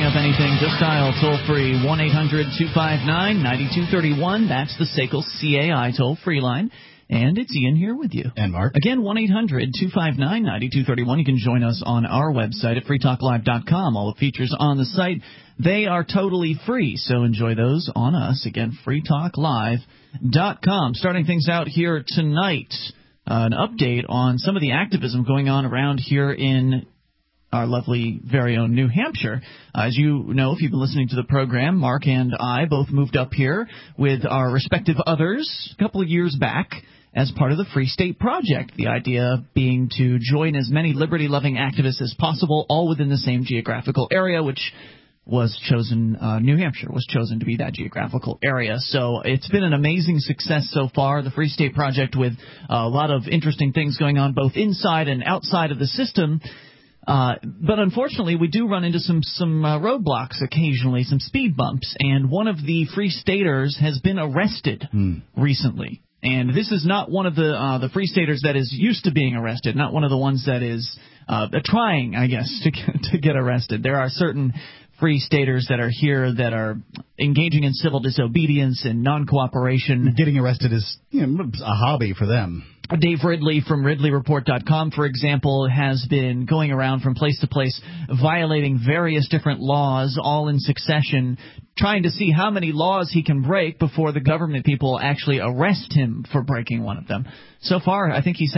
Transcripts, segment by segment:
up anything, just dial toll-free 1-800-259-9231. That's the SACL CAI toll-free line. And it's Ian here with you. And Mark. Again, 1-800-259-9231. You can join us on our website at freetalklive.com. All the features on the site, they are totally free, so enjoy those on us. Again, freetalklive.com. Starting things out here tonight, an update on some of the activism going on around here in our lovely, very own New Hampshire. As you know, if you've been listening to the program, Mark and I both moved up here with our respective others a couple of years back as part of the Free State Project, the idea being to join as many liberty-loving activists as possible, all within the same geographical area, which was chosen, New Hampshire was chosen to be that geographical area. So it's been an amazing success so far, the Free State Project, with a lot of interesting things going on both inside and outside of the system. But unfortunately, we do run into some roadblocks occasionally, some speed bumps, and one of the Free Staters has been arrested recently. And this is not one of the Free Staters that is used to being arrested, not one of the ones that is trying, I guess, to get arrested. There are certain Free Staters that are here that are engaging in civil disobedience and non-cooperation. Getting arrested is a hobby for them. Dave Ridley from RidleyReport.com, for example, has been going around from place to place violating various different laws all in succession, trying to see how many laws he can break before the government people actually arrest him for breaking one of them. So far, I think he's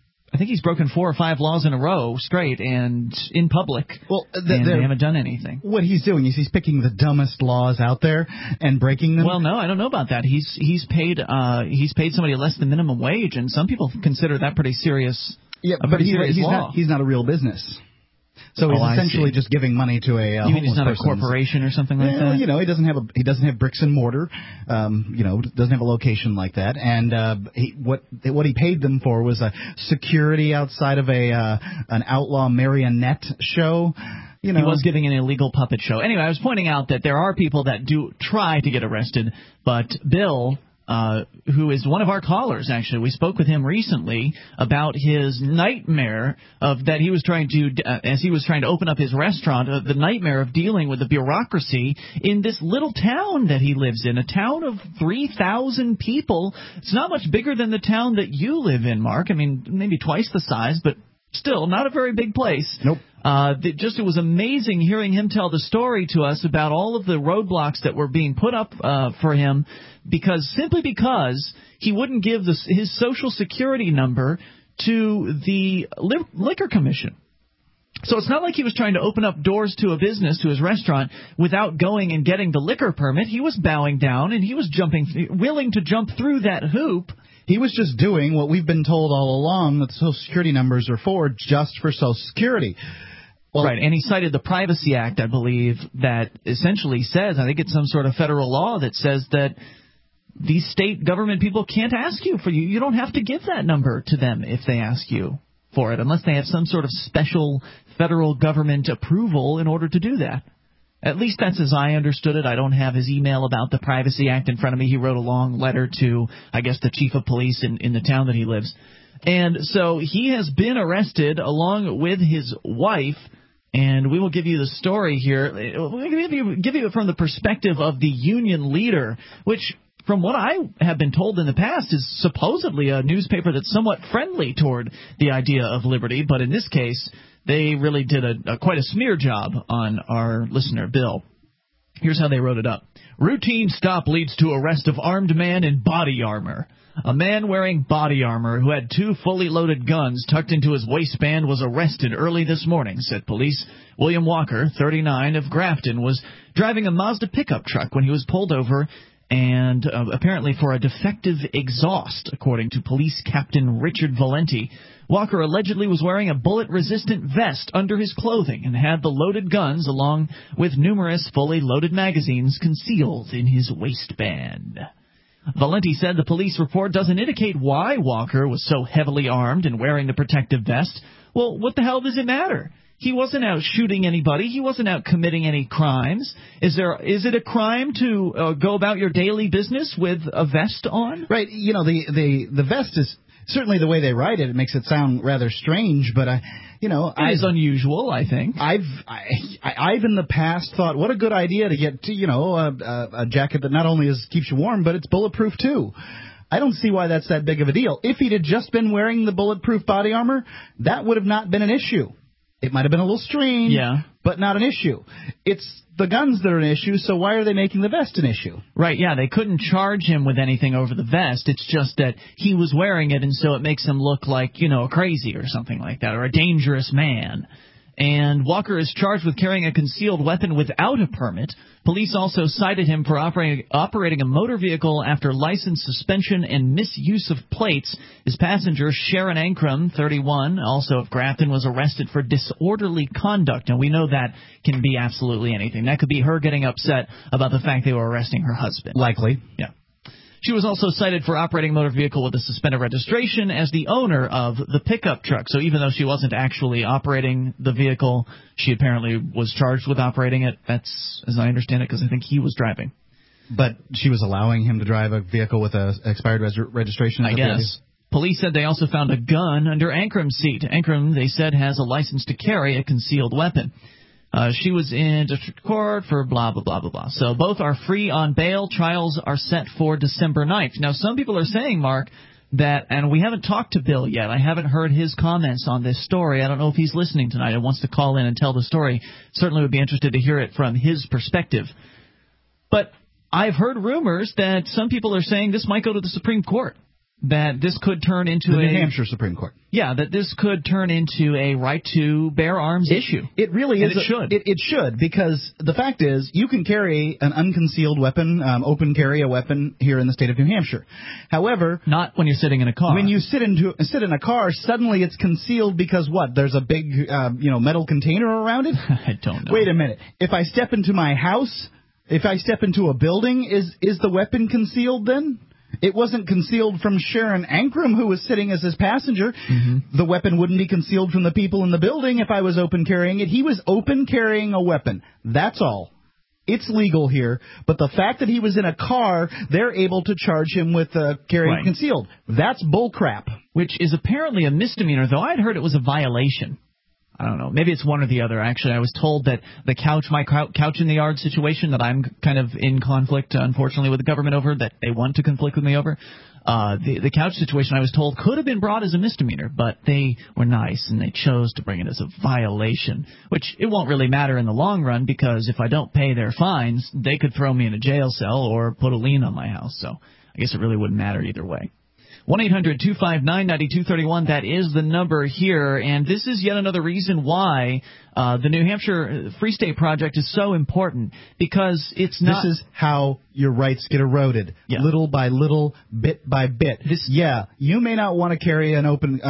broken 4 or 5 laws in a row straight and in public, and they haven't done anything. What he's doing is he's picking the dumbest laws out there and breaking them. Well, no, I don't know about that. He's paid somebody less than minimum wage, and some people consider that pretty serious. Yeah, but he's not a real business. So he's essentially just giving money to a You mean he's not a corporation or something like that? He doesn't have bricks and mortar. Doesn't have a location like that. And what he paid them for was security outside of an outlaw marionette show. He was giving an illegal puppet show. Anyway, I was pointing out that there are people that do try to get arrested, but Bill, who is one of our callers, actually. We spoke with him recently about his nightmare that he was trying to, as he was trying to open up his restaurant, the nightmare of dealing with the bureaucracy in this little town that he lives in, a town of 3,000 people. It's not much bigger than the town that you live in, Mark. I mean, maybe twice the size, but still not a very big place. Nope. It was amazing hearing him tell the story to us about all of the roadblocks that were being put up for him simply because he wouldn't give his Social Security number to the Liquor Commission. So it's not like he was trying to open up doors to a business, to his restaurant, without going and getting the liquor permit. He was bowing down, and he was willing to jump through that hoop. He was just doing what we've been told all along that Social Security numbers are for, just for Social Security. Well, right, and he cited the Privacy Act, I believe, that essentially says, I think it's some sort of federal law that says that these state government people can't ask you for you. You don't have to give that number to them if they ask you for it, unless they have some sort of special federal government approval in order to do that. At least that's as I understood it. I don't have his email about the Privacy Act in front of me. He wrote a long letter to, I guess, the chief of police in the town that he lives. And so he has been arrested along with his wife, and we will give you the story here. We'll give you it from the perspective of the union leader, which, from what I have been told in the past, is supposedly a newspaper that's somewhat friendly toward the idea of liberty. But in this case, they really did quite a smear job on our listener, Bill. Here's how they wrote it up. Routine stop leads to arrest of armed man in body armor. A man wearing body armor who had 2 fully loaded guns tucked into his waistband was arrested early this morning, said police. William Walker, 39, of Grafton, was driving a Mazda pickup truck when he was pulled over, and apparently for a defective exhaust, according to Police Captain Richard Valenti. Walker allegedly was wearing a bullet-resistant vest under his clothing and had the loaded guns along with numerous fully loaded magazines concealed in his waistband. Valenti said the police report doesn't indicate why Walker was so heavily armed and wearing the protective vest. Well, what the hell does it matter? He wasn't out shooting anybody. He wasn't out committing any crimes. Is it a crime to go about your daily business with a vest on? Right. The vest is certainly the way they write it makes it sound rather strange, but it is unusual, I think. I've in the past thought, what a good idea to get a jacket that not only keeps you warm, but it's bulletproof too. I don't see why that's that big of a deal. If he'd had just been wearing the bulletproof body armor, that would have not been an issue. It might have been a little strange, but not an issue. It's the guns that are an issue, so why are they making the vest an issue? Right, yeah, they couldn't charge him with anything over the vest. It's just that he was wearing it, and so it makes him look like, crazy or something like that, or a dangerous man. And Walker is charged with carrying a concealed weapon without a permit. Police also cited him for operating a motor vehicle after license suspension and misuse of plates. His passenger, Sharon Ankrum, 31, also of Grafton, was arrested for disorderly conduct. And we know that can be absolutely anything. That could be her getting upset about the fact they were arresting her husband. Likely. Yeah. She was also cited for operating a motor vehicle with a suspended registration as the owner of the pickup truck. So even though she wasn't actually operating the vehicle, she apparently was charged with operating it. That's, as I understand it, because I think he was driving. But she was allowing him to drive a vehicle with a expired registration? I guess. Police said they also found a gun under Ankrum's seat. Ankrum, they said, has a license to carry a concealed weapon. She was in district court for blah, blah, blah, blah, blah. So both are free on bail. Trials are set for December 9th. Now, some people are saying, Mark, that, and we haven't talked to Bill yet. I haven't heard his comments on this story. I don't know if he's listening tonight and wants to call in and tell the story. Certainly would be interested to hear it from his perspective. But I've heard rumors that some people are saying this might go to the Supreme Court. That this could turn into the New Hampshire Supreme Court. Yeah, that this could turn into a right to bear arms issue. It really is. It should. It should, because the fact is, you can carry an unconcealed weapon, open carry a weapon here in the state of New Hampshire. However, not when you're sitting in a car. When you sit in a car, suddenly it's concealed because what? There's a big metal container around it. I don't know. Wait a minute. If I step into my house, if I step into a building, is the weapon concealed then? It wasn't concealed from Sharon Ankrum, who was sitting as his passenger. Mm-hmm. The weapon wouldn't be concealed from the people in the building if I was open carrying it. He was open carrying a weapon. That's all. It's legal here. But the fact that he was in a car, they're able to charge him with carrying concealed. That's bullcrap. Which is apparently a misdemeanor, though I'd heard it was a violation. I don't know. Maybe it's one or the other, actually. I was told that the my couch in the yard situation that I'm kind of in conflict, unfortunately, with the government over, that they want to conflict with me over, the couch situation, I was told, could have been brought as a misdemeanor, but they were nice and they chose to bring it as a violation, which it won't really matter in the long run, because if I don't pay their fines, they could throw me in a jail cell or put a lien on my house. So I guess it really wouldn't matter either way. 1-800-259-9231, that is the number here, and this is yet another reason why the New Hampshire Free State Project is so important, because it's not... This is how your rights get eroded, little by little, bit by bit. You may not want to carry an open,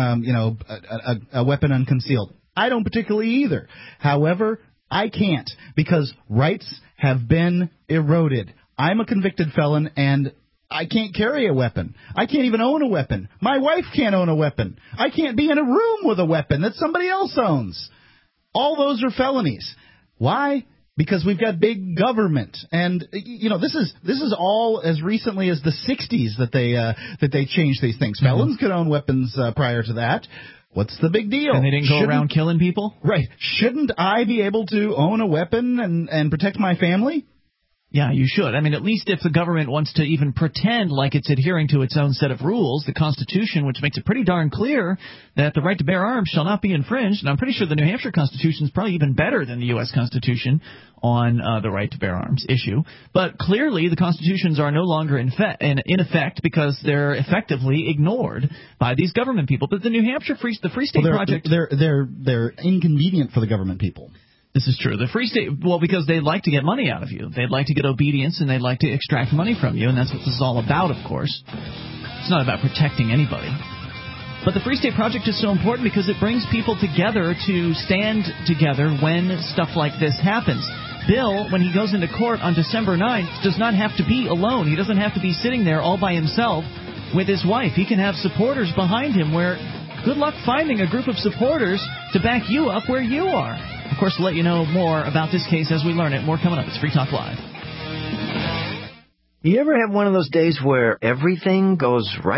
a weapon unconcealed. I don't particularly either. However, I can't, because rights have been eroded. I'm a convicted felon, and I can't carry a weapon. I can't even own a weapon. My wife can't own a weapon. I can't be in a room with a weapon that somebody else owns. All those are felonies. Why? Because we've got big government. And, this is all as recently as the 60s that they changed these things. Felons could own weapons prior to that. What's the big deal? And they didn't go around killing people? Right. Shouldn't I be able to own a weapon and protect my family? Yeah, you should. I mean, at least if the government wants to even pretend like it's adhering to its own set of rules, the Constitution, which makes it pretty darn clear that the right to bear arms shall not be infringed, and I'm pretty sure the New Hampshire Constitution is probably even better than the U.S. Constitution on the right to bear arms issue. But clearly the constitutions are no longer in effect because they're effectively ignored by these government people. But the New Hampshire Free State Project... They're inconvenient for the government people. This is true. The Free State, well, because they'd like to get money out of you. They'd like to get obedience, and they'd like to extract money from you, and that's what this is all about, of course. It's not about protecting anybody. But the Free State Project is so important because it brings people together to stand together when stuff like this happens. Bill, when he goes into court on December 9th, does not have to be alone. He doesn't have to be sitting there all by himself with his wife. He can have supporters behind him where good luck finding a group of supporters to back you up where you are. Of course, we'll let you know more about this case as we learn it. More coming up. It's Free Talk Live. You ever have one of those days where everything goes right?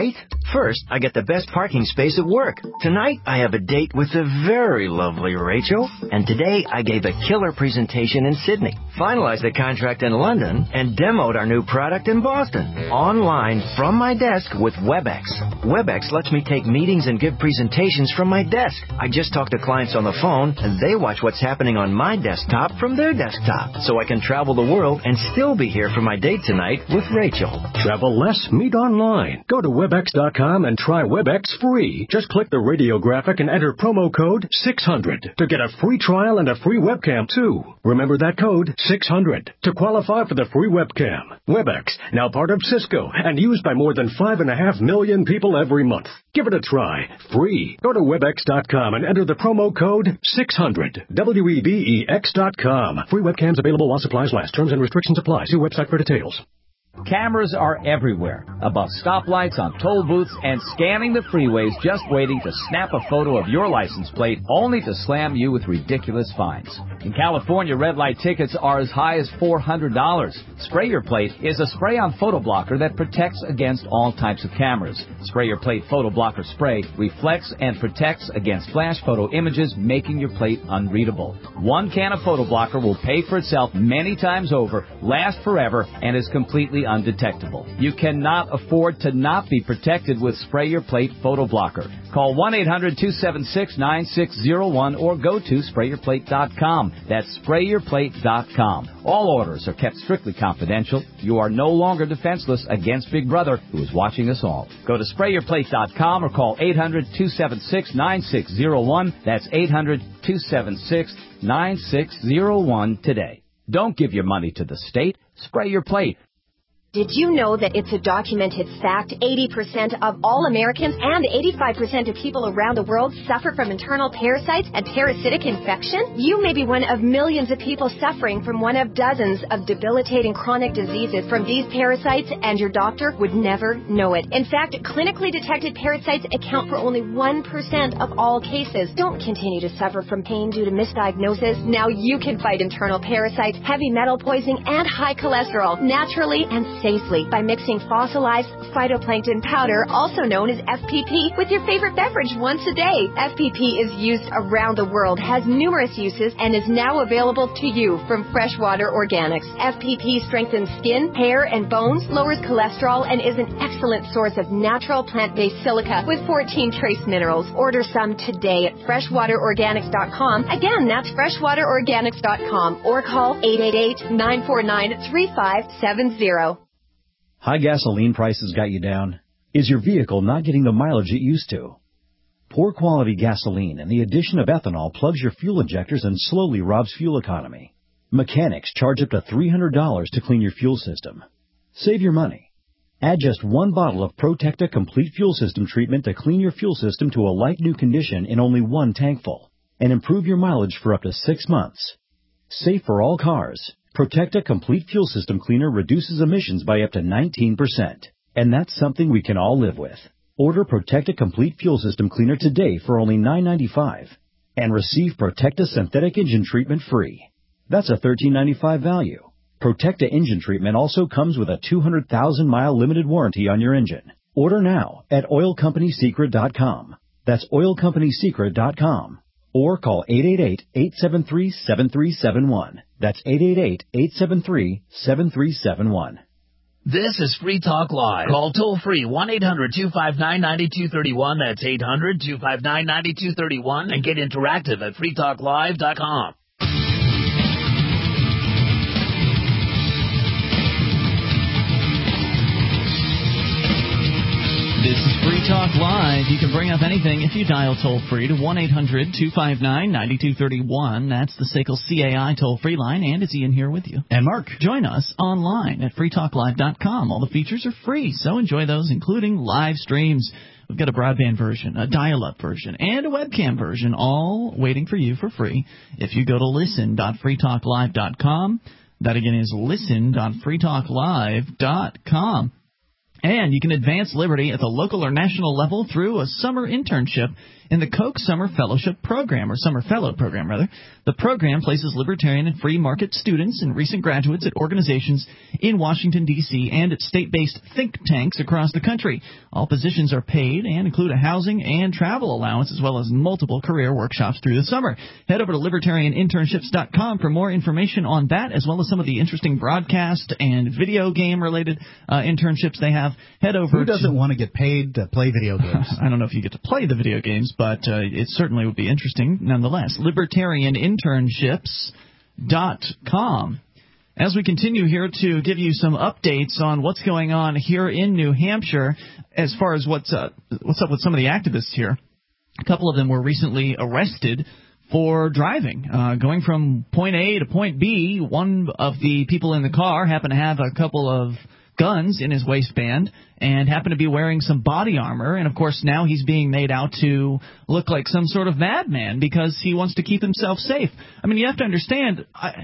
First, I get the best parking space at work. Tonight, I have a date with the very lovely Rachel. And today, I gave a killer presentation in Sydney, finalized the contract in London, and demoed our new product in Boston. Online, from my desk with WebEx. WebEx lets me take meetings and give presentations from my desk. I just talk to clients on the phone, and they watch what's happening on my desktop from their desktop. So I can travel the world and still be here for my date tonight with Rachel. Travel less, meet online. Go to Webex.com and try Webex free. Just click the radio graphic and enter promo code 600 to get a free trial and a free webcam, too. Remember that code, 600, to qualify for the free webcam. Webex, now part of Cisco and used by more than 5.5 million people every month. Give it a try. Free. Go to Webex.com and enter the promo code 600. WEBEX.com. Free webcams available while supplies last. Terms and restrictions apply. See website for details. Cameras are everywhere, above stoplights, on toll booths, and scanning the freeways, just waiting to snap a photo of your license plate, only to slam you with ridiculous fines. In California, red light tickets are as high as $400. Spray Your Plate is a spray-on photo blocker that protects against all types of cameras. Spray Your Plate photo blocker spray reflects and protects against flash photo images, making your plate unreadable. One can of photo blocker will pay for itself many times over, last forever, and is completely undetectable. You cannot afford to not be protected with Spray Your Plate photo blocker. Call 1-800-276-9601 or go to sprayyourplate.com. That's sprayyourplate.com. All orders are kept strictly confidential. You are no longer defenseless against Big Brother, who is watching us all. Go to sprayyourplate.com or call 800-276-9601. That's 800-276-9601 today. Don't give your money to the state. Spray Your Plate. Did you know that it's a documented fact 80% of all Americans and 85% of people around the world suffer from internal parasites and parasitic infection? You may be one of millions of people suffering from one of dozens of debilitating chronic diseases from these parasites, and your doctor would never know it. In fact, clinically detected parasites account for only 1% of all cases. Don't continue to suffer from pain due to misdiagnosis. Now you can fight internal parasites, heavy metal poisoning, and high cholesterol naturally and safely by mixing fossilized phytoplankton powder, also known as FPP, with your favorite beverage once a day. FPP is used around the world, has numerous uses, and is now available to you from Freshwater Organics. FPP strengthens skin, hair, and bones, lowers cholesterol, and is an excellent source of natural plant-based silica with 14 trace minerals. Order some today at freshwaterorganics.com. Again, that's freshwaterorganics.com, or call 888-949-3570. High gasoline prices got you down? Is your vehicle not getting the mileage it used to? Poor quality gasoline and the addition of ethanol plugs your fuel injectors and slowly robs fuel economy. Mechanics charge up to $300 to clean your fuel system. Save your money. Add just one bottle of Protecta Complete Fuel System treatment to clean your fuel system to a like new condition in only one tankful, and improve your mileage for up to 6 months. Safe for all cars. Protecta Complete Fuel System Cleaner reduces emissions by up to 19%. And that's something we can all live with. Order Protecta Complete Fuel System Cleaner today for only $9.95. And receive Protecta Synthetic Engine Treatment free. That's a $13.95 value. Protecta Engine Treatment also comes with a 200,000-mile limited warranty on your engine. Order now at oilcompanysecret.com. That's oilcompanysecret.com. Or call 888-873-7371. That's 888-873-7371. This is Free Talk Live. Call toll-free 1-800-259-9231. That's 800-259-9231. And get interactive at freetalklive.com. This is Free Talk Live. You can bring up anything if you dial toll-free to 1-800-259-9231. That's the SACL CAI toll-free line, and it's Ian here with you. And Mark. Join us online at freetalklive.com. All the features are free, so enjoy those, including live streams. We've got a broadband version, a dial-up version, and a webcam version, all waiting for you for free. If you go to listen.freetalklive.com, that again is listen.freetalklive.com. And you can advance liberty at the local or national level through a summer internship in the Koch Summer Fellowship Program, or Summer Fellow Program, rather. The program places libertarian and free market students and recent graduates at organizations in Washington, D.C., and at state-based think tanks across the country. All positions are paid and include a housing and travel allowance, as well as multiple career workshops through the summer. Head over to libertarianinternships.com for more information on that, as well as some of the interesting broadcast and video game-related internships they have. Head over. Who doesn't want to get paid to play video games? I don't know if you get to play the video games, but it certainly would be interesting nonetheless. Libertarianinternships.com. As we continue here to give you some updates on what's going on here in New Hampshire, as far as what's up with some of the activists here, a couple of them were recently arrested for driving, going from point A to point B. One of the people in the car happened to have a couple of guns in his waistband and happened to be wearing some body armor, and of course now he's being made out to look like some sort of madman because he wants to keep himself safe. I mean, you have to understand, I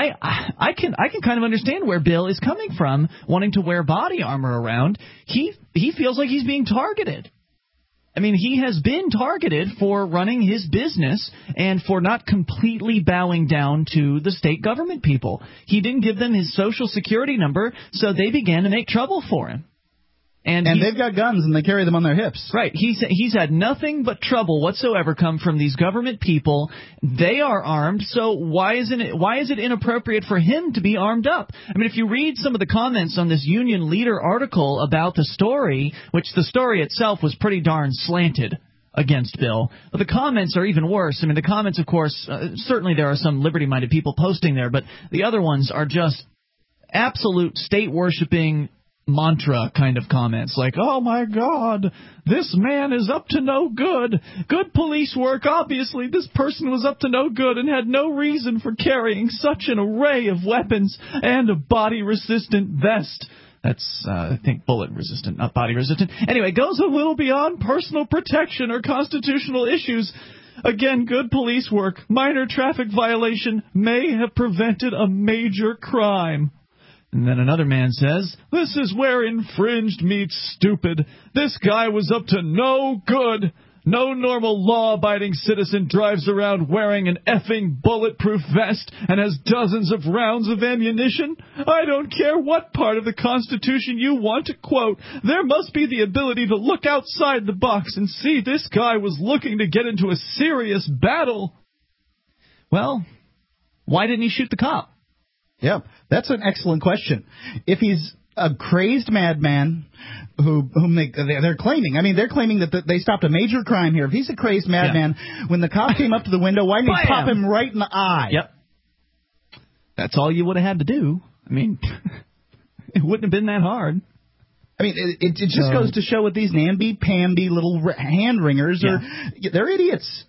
can kind of understand where Bill is coming from, wanting to wear body armor around. He feels like he's being targeted. I mean, he has been targeted for running his business and for not completely bowing down to the state government people. He didn't give them his Social Security number, so they began to make trouble for him. And they've got guns, and they carry them on their hips. Right. He's had nothing but trouble whatsoever come from these government people. They are armed, so why is it inappropriate for him to be armed up? I mean, if you read some of the comments on this Union Leader article about the story, which the story itself was pretty darn slanted against Bill, but the comments are even worse. I mean, the comments, of course, certainly there are some liberty-minded people posting there, but the other ones are just absolute state-worshipping mantra kind of comments, like, oh my God, this man is up to no good. Good police work. Obviously, this person was up to no good and had no reason for carrying such an array of weapons and a body-resistant vest. That's, I think, bullet-resistant, not body-resistant. Anyway, it goes a little beyond personal protection or constitutional issues. Again, good police work. Minor traffic violation may have prevented a major crime. And then another man says, this is where infringed meets stupid. This guy was up to no good. No normal law-abiding citizen drives around wearing an effing bulletproof vest and has dozens of rounds of ammunition. I don't care what part of the Constitution you want to quote. There must be the ability to look outside the box and see this guy was looking to get into a serious battle. Well, why didn't he shoot the cop? Yep, that's an excellent question. If he's a crazed madman whom they're claiming, they're claiming that they stopped a major crime here. If he's a crazed madman, when the cop came up to the window, why didn't he pop him right in the eye? Yep. That's all you would have had to do. I mean, it wouldn't have been that hard. I mean, it just goes to show what these namby-pamby little hand-wringers are. They're idiots.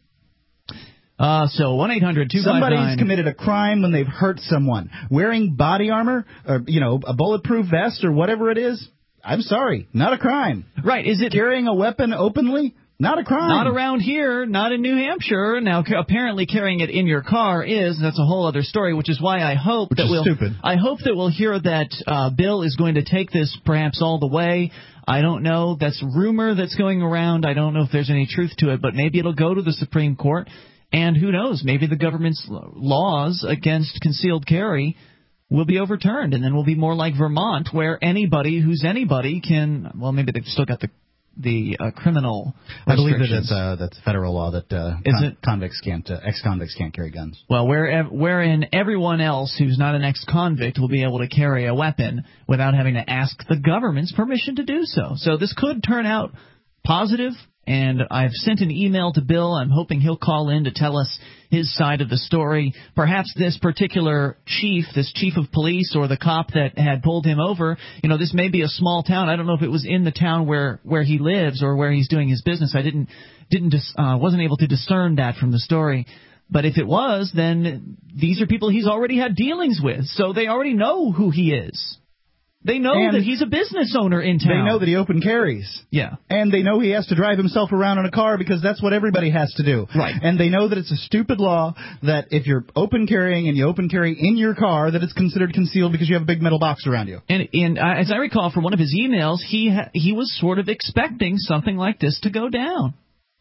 So 1-800-259... Somebody's committed a crime when they've hurt someone. Wearing body armor, or, a bulletproof vest or whatever it is, I'm sorry, not a crime. Right. Is it carrying a weapon openly? Not a crime. Not around here, not in New Hampshire. Now, apparently carrying it in your car is. That's a whole other story, which is why I hope I hope that we'll hear that Bill is going to take this perhaps all the way. I don't know. That's rumor that's going around. I don't know if there's any truth to it, but maybe it'll go to the Supreme Court. And who knows, maybe the government's laws against concealed carry will be overturned, and then we'll be more like Vermont, where anybody who's anybody can, well, maybe they've still got the criminal I believe that that's federal law that ex-convicts can't carry guns. Well, wherein everyone else who's not an ex-convict will be able to carry a weapon without having to ask the government's permission to do so. So this could turn out positive. And I've sent an email to Bill. I'm hoping he'll call in to tell us his side of the story. Perhaps this particular chief, this chief of police or the cop that had pulled him over, this may be a small town. I don't know if it was in the town where he lives or where he's doing his business. I wasn't able to discern that from the story. But if it was, then these are people he's already had dealings with. So they already know who he is. They know that he's a business owner in town. They know that he open carries. Yeah. And they know he has to drive himself around in a car because that's what everybody has to do. Right. And they know that it's a stupid law that if you're open carrying and you open carry in your car, that it's considered concealed because you have a big metal box around you. And as I recall from one of his emails, he was sort of expecting something like this to go down.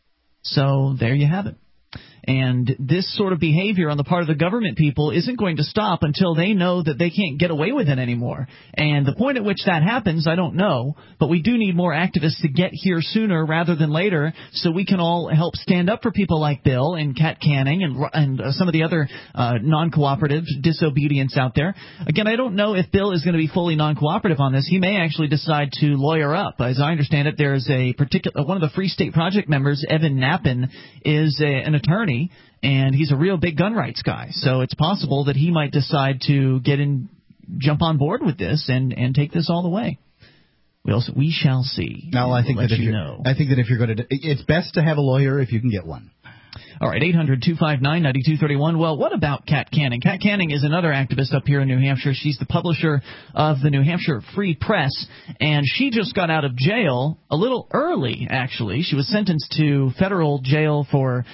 So there you have it. And this sort of behavior on the part of the government people isn't going to stop until they know that they can't get away with it anymore. And the point at which that happens, I don't know, but we do need more activists to get here sooner rather than later so we can all help stand up for people like Bill and Kat Canning and some of the other non-cooperative disobedience out there. Again, I don't know if Bill is going to be fully non-cooperative on this. He may actually decide to lawyer up. As I understand it, there is a particular one of the Free State Project members, Evan Knappen, is an attorney. And he's a real big gun rights guy, so it's possible that he might decide to jump on board with this and take this all the way. We shall see. No, I think that if you're going to, it's best to have a lawyer if you can get one. All right, 800-259-9231. Well, what about Kat Canning? Kat Canning is another activist up here in New Hampshire. She's the publisher of the New Hampshire Free Press, and she just got out of jail a little early, actually. She was sentenced to federal jail for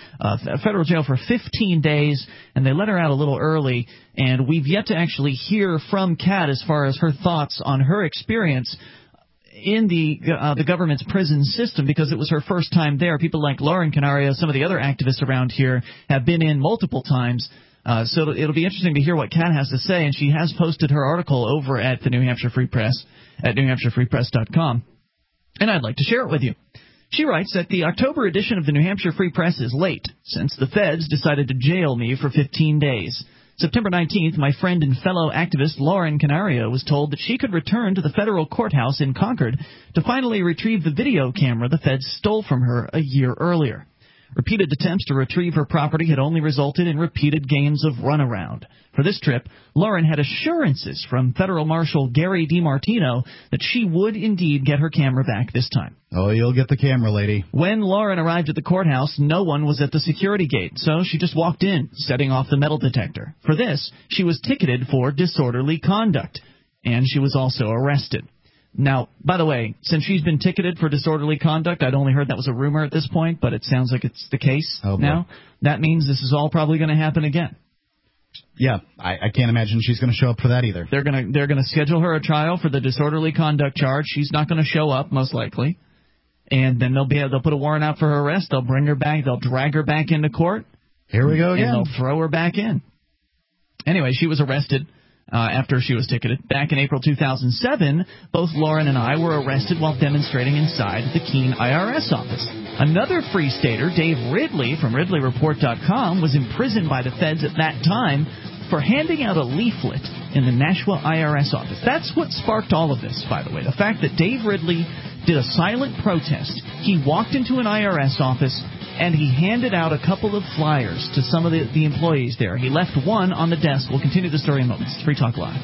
15 days, and they let her out a little early. And we've yet to actually hear from Kat as far as her thoughts on her experience in the government's prison system, because it was her first time there. People like Lauren Canario, some of the other activists around here, have been in multiple times. So it'll be interesting to hear what Kat has to say, and she has posted her article over at the New Hampshire Free Press at newhampshirefreepress.com, and I'd like to share it with you. She writes that the October edition of the New Hampshire Free Press is late, since the feds decided to jail me for 15 days. September 19th, my friend and fellow activist Lauren Canario was told that she could return to the federal courthouse in Concord to finally retrieve the video camera the feds stole from her a year earlier. Repeated attempts to retrieve her property had only resulted in repeated games of runaround. For this trip, Lauren had assurances from Federal Marshal Gary DiMartino that she would indeed get her camera back this time. Oh, you'll get the camera, lady. When Lauren arrived at the courthouse, no one was at the security gate, so she just walked in, setting off the metal detector. For this, she was ticketed for disorderly conduct, and she was also arrested. Now, by the way, since she's been ticketed for disorderly conduct, I'd only heard that was a rumor at this point, but it sounds like it's the case now. That means this is all probably going to happen again. Yeah, I can't imagine she's going to show up for that either. They're going to schedule her a trial for the disorderly conduct charge. She's not going to show up, most likely. And then they'll put a warrant out for her arrest. They'll bring her back. They'll drag her back into court. Here we go again. And they'll throw her back in. Anyway, she was arrested after she was ticketed. Back in April 2007, both Lauren and I were arrested while demonstrating inside the Keene IRS office. Another Free Stater, Dave Ridley from RidleyReport.com, was imprisoned by the feds at that time for handing out a leaflet in the Nashua IRS office. That's what sparked all of this, by the way. The fact that Dave Ridley did a silent protest. He walked into an IRS office and he handed out a couple of flyers to some of the employees there. He left one on the desk. We'll continue the story in moments. Free Talk Live.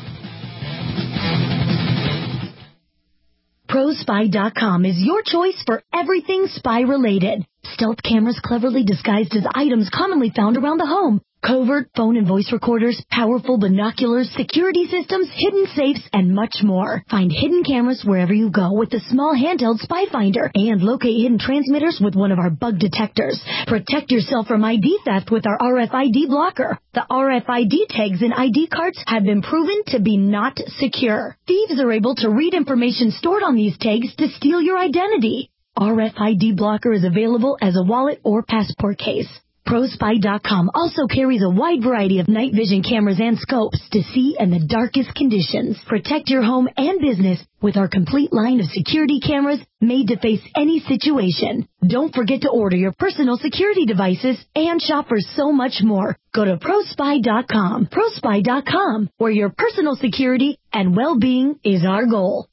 ProSpy.com is your choice for everything spy-related. Stealth cameras cleverly disguised as items commonly found around the home. Covert phone and voice recorders, powerful binoculars, security systems, hidden safes, and much more. Find hidden cameras wherever you go with the small handheld Spy Finder and locate hidden transmitters with one of our bug detectors. Protect yourself from ID theft with our RFID blocker. The RFID tags in ID cards have been proven to be not secure. Thieves are able to read information stored on these tags to steal your identity. RFID blocker is available as a wallet or passport case. ProSpy.com also carries a wide variety of night vision cameras and scopes to see in the darkest conditions. Protect your home and business with our complete line of security cameras made to face any situation. Don't forget to order your personal security devices and shop for so much more. Go to ProSpy.com. ProSpy.com, where your personal security and well-being is our goal.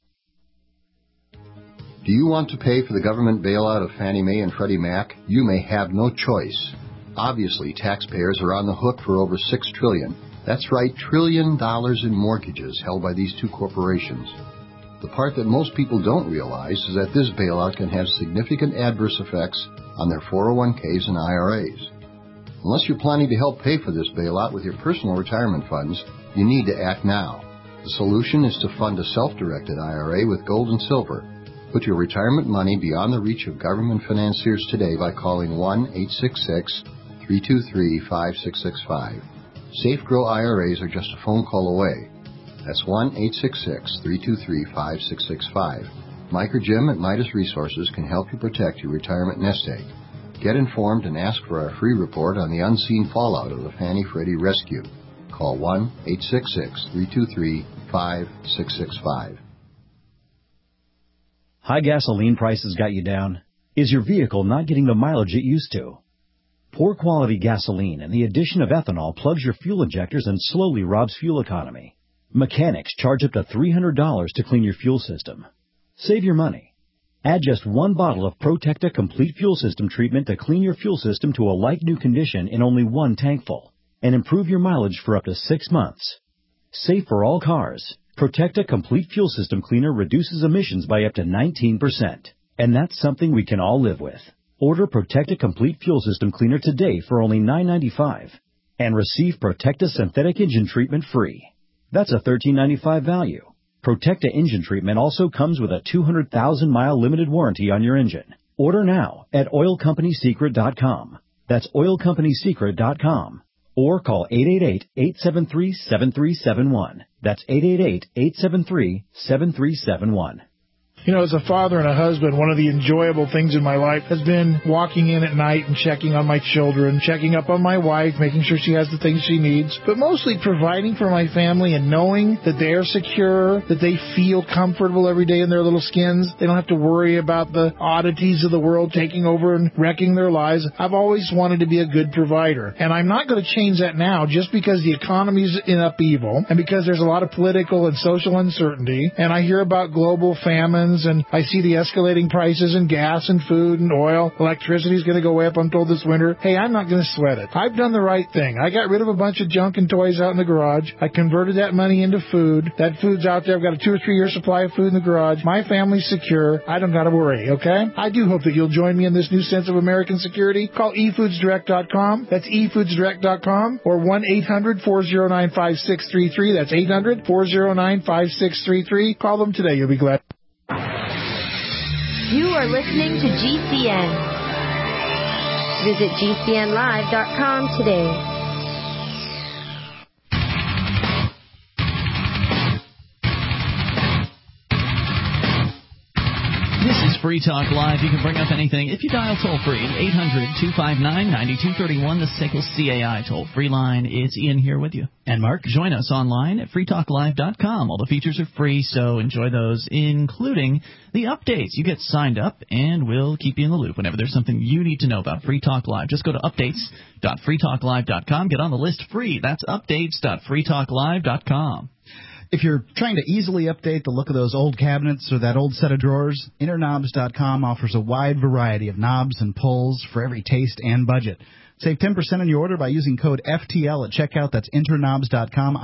Do you want to pay for the government bailout of Fannie Mae and Freddie Mac? You may have no choice. Obviously, taxpayers are on the hook for over $6 trillion. That's right, $1 trillion in mortgages held by these two corporations. The part that most people don't realize is that this bailout can have significant adverse effects on their 401ks and IRAs. Unless you're planning to help pay for this bailout with your personal retirement funds, you need to act now. The solution is to fund a self-directed IRA with gold and silver. Put your retirement money beyond the reach of government financiers today by calling 1-866-323-5665. Safe Grow IRAs are just a phone call away. That's 1-866-323-5665. Mike or Jim at Midas Resources can help you protect your retirement nest egg. Get informed and ask for our free report on the unseen fallout of the Fannie Freddie rescue. Call 1-866-323-5665. High gasoline prices got you down? Is your vehicle not getting the mileage it used to? Poor quality gasoline and the addition of ethanol plugs your fuel injectors and slowly robs fuel economy. Mechanics charge up to $300 to clean your fuel system. Save your money. Add just one bottle of Protecta Complete Fuel System treatment to clean your fuel system to a like-new condition in only one tankful, and improve your mileage for up to 6 months. Safe for all cars, Protecta Complete Fuel System Cleaner reduces emissions by up to 19%. And that's something we can all live with. Order Protecta Complete Fuel System Cleaner today for only $9.95 and receive Protecta Synthetic Engine Treatment free. That's a $13.95 value. Protecta Engine Treatment also comes with a 200,000-mile limited warranty on your engine. Order now at oilcompanysecret.com. That's oilcompanysecret.com. Or call 888-873-7371. That's 888-873-7371. You know, as a father and a husband, one of the enjoyable things in my life has been walking in at night and checking on my children, checking up on my wife, making sure she has the things she needs, but mostly providing for my family and knowing that they are secure, that they feel comfortable every day in their little skins. They don't have to worry about the oddities of the world taking over and wrecking their lives. I've always wanted to be a good provider, and I'm not going to change that now just because the economy's in upheaval and because there's a lot of political and social uncertainty, and I hear about global famines, and I see the escalating prices in gas and food and oil. Electricity's going to go way up, I'm told, this winter. Hey, I'm not going to sweat it. I've done the right thing. I got rid of a bunch of junk and toys out in the garage. I converted that money into food. That food's out there. I've got a 2 or 3 year supply of food in the garage. My family's secure. I don't got to worry, okay? I do hope that you'll join me in this new sense of American security. Call efoodsdirect.com. That's efoodsdirect.com or 1-800-409-5633. That's 800-409-5633. Call them today. You'll be glad. You are listening to GCN. Visit GCNlive.com today. This is Free Talk Live. You can bring up anything if you dial toll-free, 800-259-9231, the SACL CAI toll-free line. It's Ian here with you. And Mark. Join us online at freetalklive.com. All the features are free, so enjoy those, including the updates. You get signed up, and we'll keep you in the loop whenever there's something you need to know about Free Talk Live. Just go to updates.freetalklive.com. Get on the list free. That's updates.freetalklive.com. If you're trying to easily update the look of those old cabinets or that old set of drawers, InnerKnobs.com offers a wide variety of knobs and pulls for every taste and budget. Save 10% on your order by using code FTL at checkout. That's InterKnobs.com,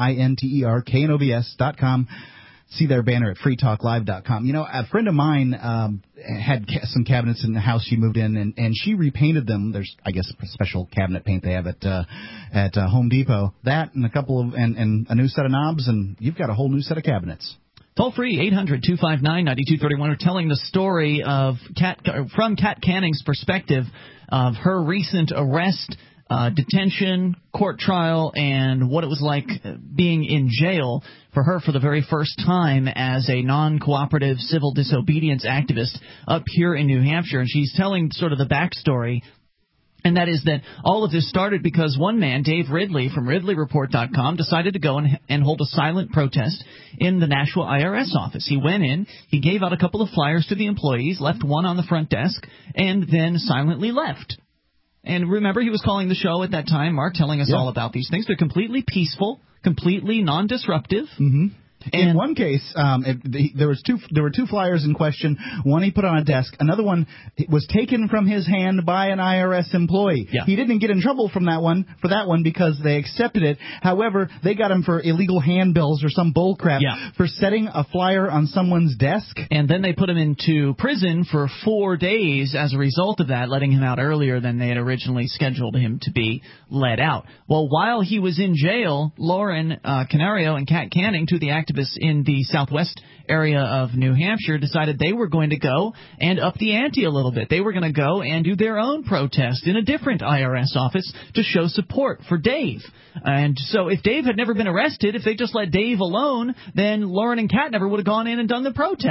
INTERKNOBS.com. See their banner at freetalklive.com. You know, a friend of mine had some cabinets in the house she moved in, and she repainted them. There's, I guess, a special cabinet paint they have at Home Depot. That and a couple of and a new set of knobs, and you've got a whole new set of cabinets. Toll free, 800-259-9231. We're telling the story of from Kat Canning's perspective of her recent arrest, detention, court trial, and what it was like being in jail for her for the very first time as a non-cooperative civil disobedience activist up here in New Hampshire. And she's telling sort of the backstory. And that is that all of this started because one man, Dave Ridley from RidleyReport.com, decided to go and hold a silent protest in the Nashua IRS office. He went in, he gave out a couple of flyers to the employees, left one on the front desk, and then silently left. And remember, he was calling the show at that time, Mark, telling us all about these things. They're completely peaceful, completely non-disruptive. Mm-hmm. In one case, there were two flyers in question. One he put on a desk. Another one was taken from his hand by an IRS employee. Yeah. He didn't get in trouble for that one because they accepted it. However, they got him for illegal handbills or some bullcrap for setting a flyer on someone's desk. And then they put him into prison for 4 days as a result of that, letting him out earlier than they had originally scheduled him to be let out. Well, while he was in jail, Lauren Canario and Kat Canning, two of the activists in the southwest area of New Hampshire, decided they were going to go and up the ante a little bit. They were going to go and do their own protest in a different IRS office to show support for Dave. And so if Dave had never been arrested, if they just let Dave alone, then Lauren and Kat never would have gone in and done the protest.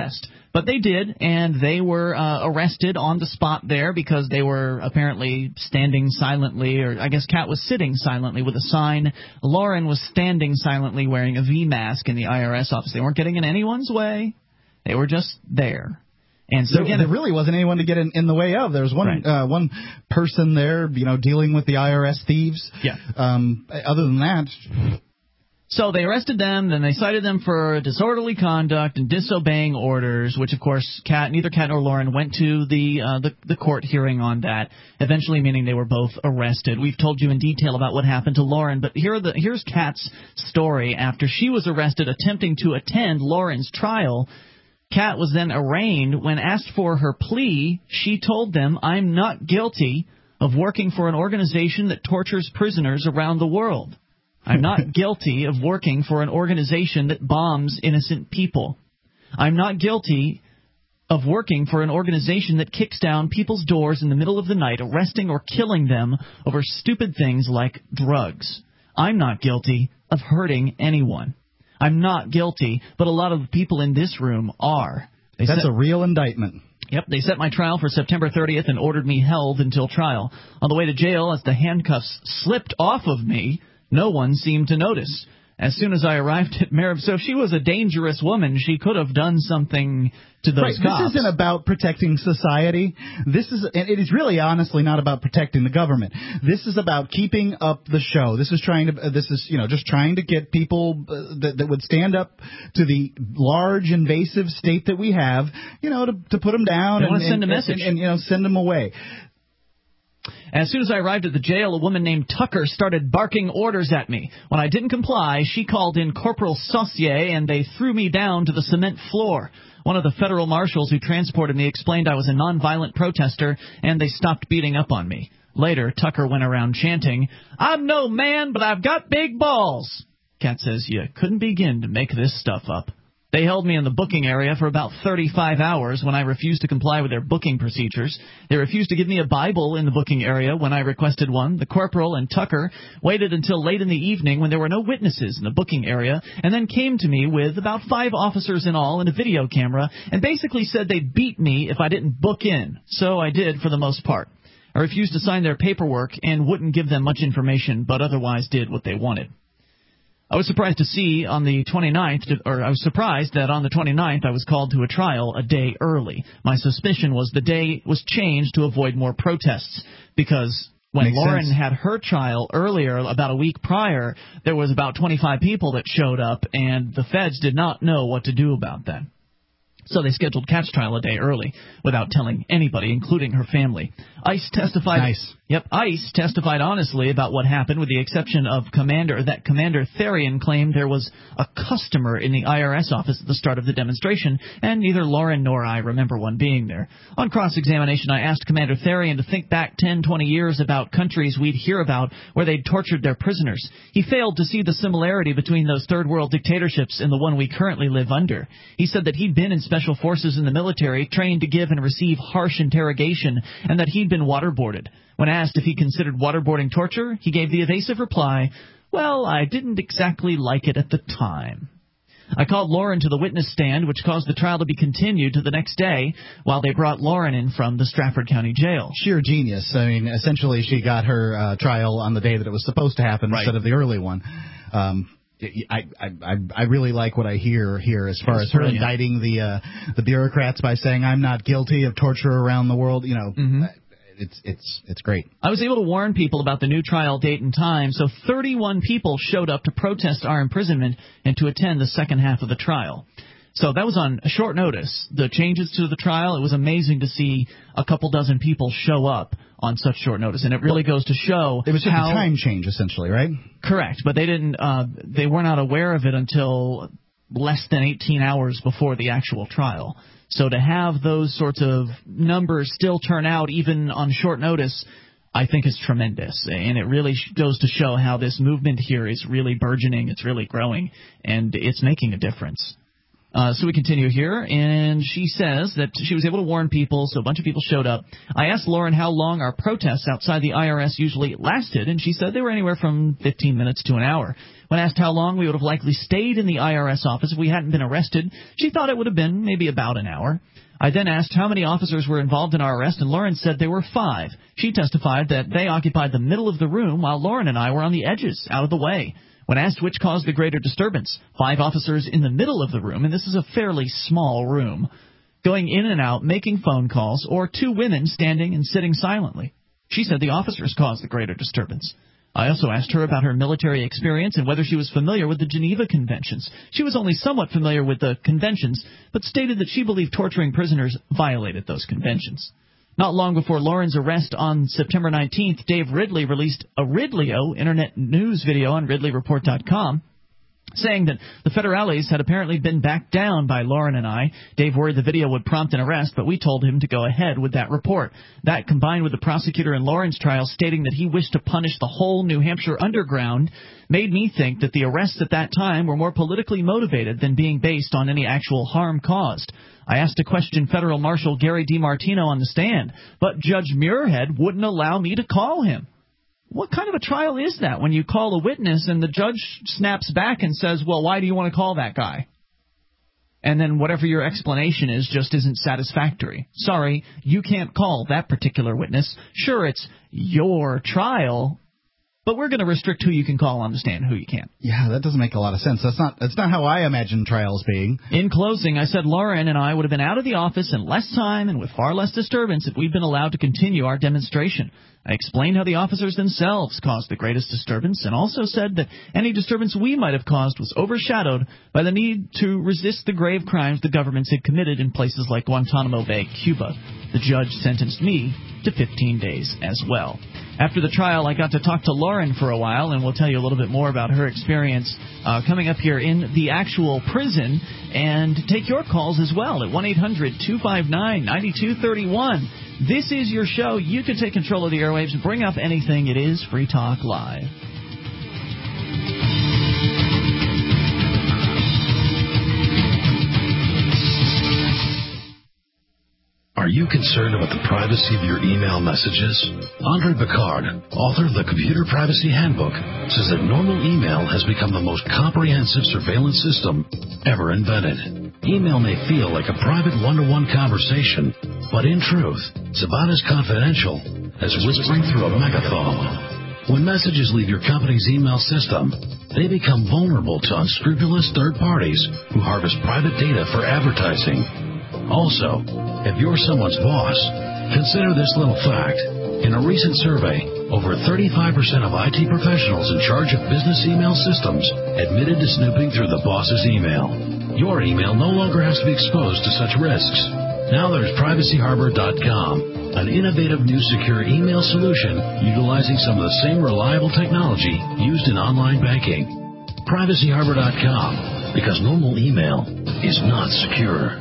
But they did, and they were arrested on the spot there because they were apparently standing silently, or I guess Kat was sitting silently with a sign. Lauren was standing silently wearing a V mask in the IRS office. They weren't getting in anyone's way. They were just there. And so again, there really wasn't anyone to get in the way of. There was one person there, dealing with the IRS thieves. Yeah. Other than that. So they arrested them, then they cited them for disorderly conduct and disobeying orders, which, of course, neither Kat nor Lauren went to the court hearing on that, eventually meaning they were both arrested. We've told you in detail about what happened to Lauren, but here's Kat's story after she was arrested attempting to attend Lauren's trial. Kat was then arraigned. When asked for her plea, she told them, "I'm not guilty of working for an organization that tortures prisoners around the world. I'm not guilty of working for an organization that bombs innocent people. I'm not guilty of working for an organization that kicks down people's doors in the middle of the night, arresting or killing them over stupid things like drugs. I'm not guilty of hurting anyone. I'm not guilty, but a lot of the people in this room are." That's a real indictment. Yep, they set my trial for September 30th and ordered me held until trial. On the way to jail, as the handcuffs slipped off of me, no one seemed to notice. As soon as I arrived at Merritt, so if she was a dangerous woman, she could have done something to those cops. This isn't about protecting society. It is really, honestly, not about protecting the government. This is about keeping up the show. This is just trying to get people that would stand up to the large, invasive state that we have, to put them down and send a message and send them away. As soon as I arrived at the jail, a woman named Tucker started barking orders at me. When I didn't comply, she called in Corporal Saucier, and they threw me down to the cement floor. One of the federal marshals who transported me explained I was a nonviolent protester, and they stopped beating up on me. Later, Tucker went around chanting, "I'm no man, but I've got big balls." Kat says, "You couldn't begin to make this stuff up." They held me in the booking area for about 35 hours when I refused to comply with their booking procedures. They refused to give me a Bible in the booking area when I requested one. The corporal and Tucker waited until late in the evening when there were no witnesses in the booking area, and then came to me with about 5 officers in all and a video camera, and basically said they'd beat me if I didn't book in. So I did for the most part. I refused to sign their paperwork and wouldn't give them much information, but otherwise did what they wanted. I was surprised that on the 29th I was called to a trial a day early. My suspicion was the day was changed to avoid more protests, because when Lauren had her trial earlier, about a week prior, there was about 25 people that showed up, and the feds did not know what to do about that. So they scheduled Kat's trial a day early without telling anybody, including her family. ICE testified. Nice. Yep, ICE testified honestly about what happened, with the exception of Commander Therian claimed there was a customer in the IRS office at the start of the demonstration, and neither Lauren nor I remember one being there. On cross-examination, I asked Commander Therian to think back 10, 20 years about countries we'd hear about where they'd tortured their prisoners. He failed to see the similarity between those third-world dictatorships and the one we currently live under. He said that he'd been in special forces in the military, trained to give and receive harsh interrogation, and that he'd been waterboarded. When asked if he considered waterboarding torture, he gave the evasive reply, "Well, I didn't exactly like it at the time." I called Lauren to the witness stand, which caused the trial to be continued to the next day while they brought Lauren in from the Stratford County Jail. Sheer genius. I mean, essentially she got her trial on the day that it was supposed to happen instead of the early one. I really like what I hear here as far as her indicting the bureaucrats by saying I'm not guilty of torture around the world. It's great. I was able to warn people about the new trial date and time, so 31 people showed up to protest our imprisonment and to attend the second half of the trial. So that was on a short notice. The changes to the trial, it was amazing to see a couple dozen people show up on such short notice, and it really goes to show it was just a time change, essentially, right? Correct, but they were not aware of it until less than 18 hours before the actual trial. So to have those sorts of numbers still turn out even on short notice, I think is tremendous. And it really goes to show how this movement here is really burgeoning, it's really growing, and it's making a difference. So we continue here, and she says that she was able to warn people, so a bunch of people showed up. I asked Lauren how long our protests outside the IRS usually lasted, and she said they were anywhere from 15 minutes to an hour. When asked how long we would have likely stayed in the IRS office if we hadn't been arrested, she thought it would have been maybe about an hour. I then asked how many officers were involved in our arrest, and Lauren said there were 5. She testified that they occupied the middle of the room while Lauren and I were on the edges, out of the way. When asked which caused the greater disturbance, 5 officers in the middle of the room, and this is a fairly small room, going in and out, making phone calls, or 2 women standing and sitting silently. She said the officers caused the greater disturbance. I also asked her about her military experience and whether she was familiar with the Geneva Conventions. She was only somewhat familiar with the conventions, but stated that she believed torturing prisoners violated those conventions. Not long before Lauren's arrest on September 19th, Dave Ridley released a Ridley-o internet news video on RidleyReport.com saying that the federales had apparently been backed down by Lauren and I. Dave worried the video would prompt an arrest, but we told him to go ahead with that report. That, combined with the prosecutor in Lauren's trial stating that he wished to punish the whole New Hampshire underground, made me think that the arrests at that time were more politically motivated than being based on any actual harm caused. I asked to question Federal Marshal Gary DiMartino on the stand, but Judge Muirhead wouldn't allow me to call him. What kind of a trial is that when you call a witness and the judge snaps back and says, well, why do you want to call that guy? And then whatever your explanation is just isn't satisfactory. Sorry, you can't call that particular witness. Sure, it's your trial, but we're going to restrict who you can call on the stand and who you can't. Yeah, that doesn't make a lot of sense. That's not how I imagine trials being. In closing, I said Lauren and I would have been out of the office in less time and with far less disturbance if we'd been allowed to continue our demonstration. I explained how the officers themselves caused the greatest disturbance and also said that any disturbance we might have caused was overshadowed by the need to resist the grave crimes the governments had committed in places like Guantanamo Bay, Cuba. The judge sentenced me to 15 days as well. After the trial, I got to talk to Lauren for a while, and we'll tell you a little bit more about her experience coming up here in the actual prison, and take your calls as well at 1-800-259-9231. This is your show. You can take control of the airwaves and bring up anything. It is Free Talk Live. Are you concerned about the privacy of your email messages? Andre Picard, author of the Computer Privacy Handbook, says that normal email has become the most comprehensive surveillance system ever invented. Email may feel like a private one-to-one conversation, but in truth, it's about as confidential as whispering through a megaphone. When messages leave your company's email system, they become vulnerable to unscrupulous third parties who harvest private data for advertising. Also, if you're someone's boss, consider this little fact. In a recent survey, over 35% of IT professionals in charge of business email systems admitted to snooping through the boss's email. Your email no longer has to be exposed to such risks. Now there's PrivacyHarbor.com, an innovative new secure email solution utilizing some of the same reliable technology used in online banking. PrivacyHarbor.com, because normal email is not secure.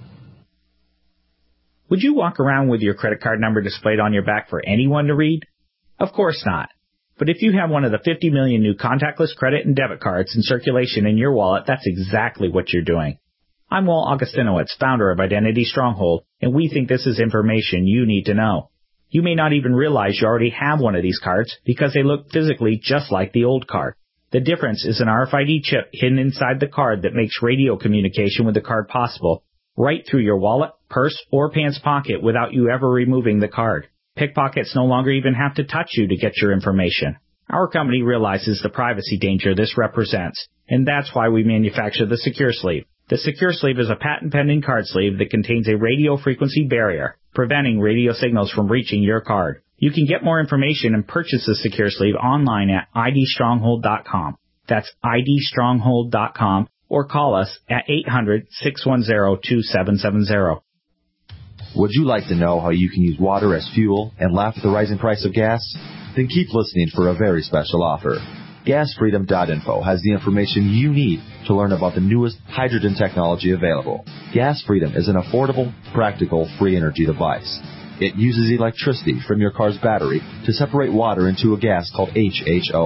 Would you walk around with your credit card number displayed on your back for anyone to read? Of course not. But if you have one of the 50 million new contactless credit and debit cards in circulation in your wallet, that's exactly what you're doing. I'm Walt Augustinowicz, founder of Identity Stronghold, and we think this is information you need to know. You may not even realize you already have one of these cards because they look physically just like the old card. The difference is an RFID chip hidden inside the card that makes radio communication with the card possible, right through your wallet, purse, or pants pocket without you ever removing the card. Pickpockets no longer even have to touch you to get your information. Our company realizes the privacy danger this represents, and that's why we manufacture the Secure Sleeve. The Secure Sleeve is a patent-pending card sleeve that contains a radio frequency barrier, preventing radio signals from reaching your card. You can get more information and purchase the Secure Sleeve online at idstronghold.com. That's idstronghold.com. Or call us at 800-610-2770. Would you like to know how you can use water as fuel and laugh at the rising price of gas? Then keep listening for a very special offer. GasFreedom.info has the information you need to learn about the newest hydrogen technology available. Gas Freedom is an affordable, practical, free energy device. It uses electricity from your car's battery to separate water into a gas called HHO.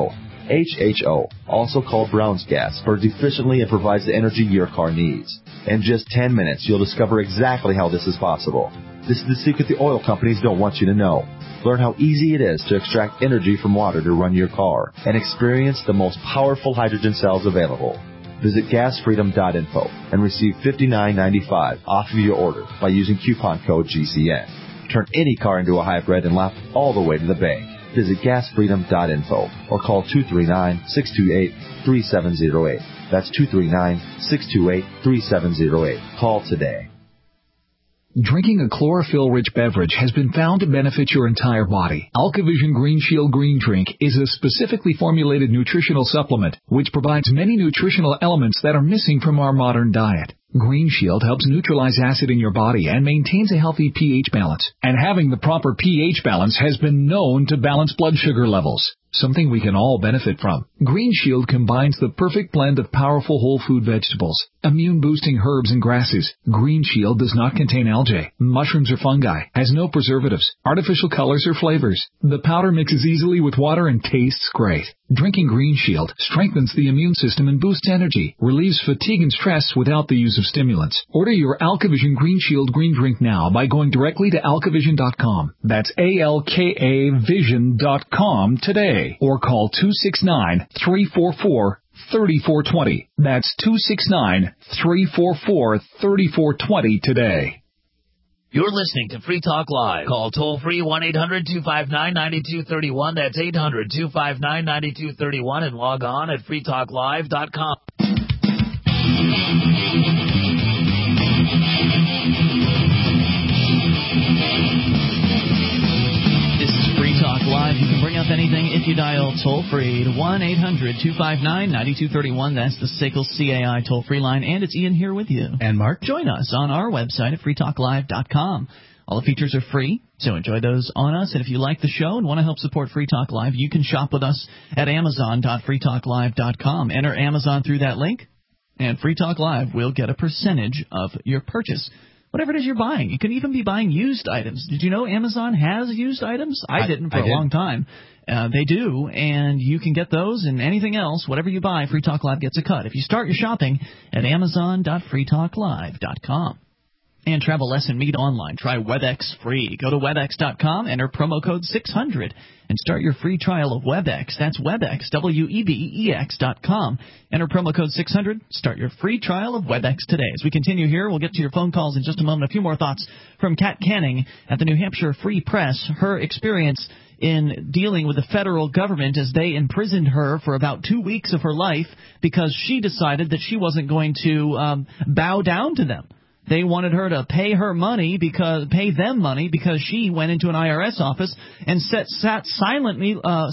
HHO, also called Brown's gas, burns efficiently and provides the energy your car needs. In just 10 minutes, you'll discover exactly how this is possible. This is the secret the oil companies don't want you to know. Learn how easy it is to extract energy from water to run your car and experience the most powerful hydrogen cells available. Visit gasfreedom.info and receive $59.95 off of your order by using coupon code GCN. Turn any car into a hybrid and laugh all the way to the bank. Visit gasfreedom.info or call 239-628-3708. That's 239-628-3708. Call today. Drinking a chlorophyll-rich beverage has been found to benefit your entire body. AlkaVision Green Shield Green Drink is a specifically formulated nutritional supplement which provides many nutritional elements that are missing from our modern diet. Green Shield helps neutralize acid in your body and maintains a healthy pH balance. And having the proper pH balance has been known to balance blood sugar levels, something we can all benefit from. Green Shield combines the perfect blend of powerful whole food vegetables, immune-boosting herbs and grasses. Green Shield does not contain algae, mushrooms or fungi, has no preservatives, artificial colors or flavors. The powder mixes easily with water and tastes great. Drinking Green Shield strengthens the immune system and boosts energy, relieves fatigue and stress without the use of stimulants. Order your AlkaVision Green Shield Green Drink now by going directly to alkavision.com. That's ALKAvision.com today. Or call 269-344-3420. That's 269-344-3420 today. You're listening to Free Talk Live. Call toll-free 1-800-259-9231. That's 800-259-9231. And log on at freetalklive.com. This is Free Talk Live. You can bring up anything if you dial toll-free to 1-800-259-9231. That's the SACL CAI toll-free line. And it's Ian here with you. And Mark. Join us on our website at freetalklive.com. All the features are free, so enjoy those on us. And if you like the show and want to help support Free Talk Live, you can shop with us at amazon.freetalklive.com. Enter Amazon through that link, and Free Talk Live will get a percentage of your purchase. Whatever it is you're buying. You can even be buying used items. Did you know Amazon has used items? I didn't for a long time. They do, and you can get those and anything else. Whatever you buy, Free Talk Live gets a cut. If you start your shopping at amazon.freetalklive.com. And travel less and meet online. Try WebEx free. Go to WebEx.com, enter promo code 600, and start your free trial of WebEx. That's WebEx, WEBEX.com. Enter promo code 600. Start your free trial of WebEx today. As we continue here, we'll get to your phone calls in just a moment. A few more thoughts from Kat Canning at the New Hampshire Free Press. Her experience in dealing with the federal government as they imprisoned her for about 2 weeks of her life because she decided that she wasn't going to bow down to them. They wanted her to pay them money because she went into an IRS office and sat silently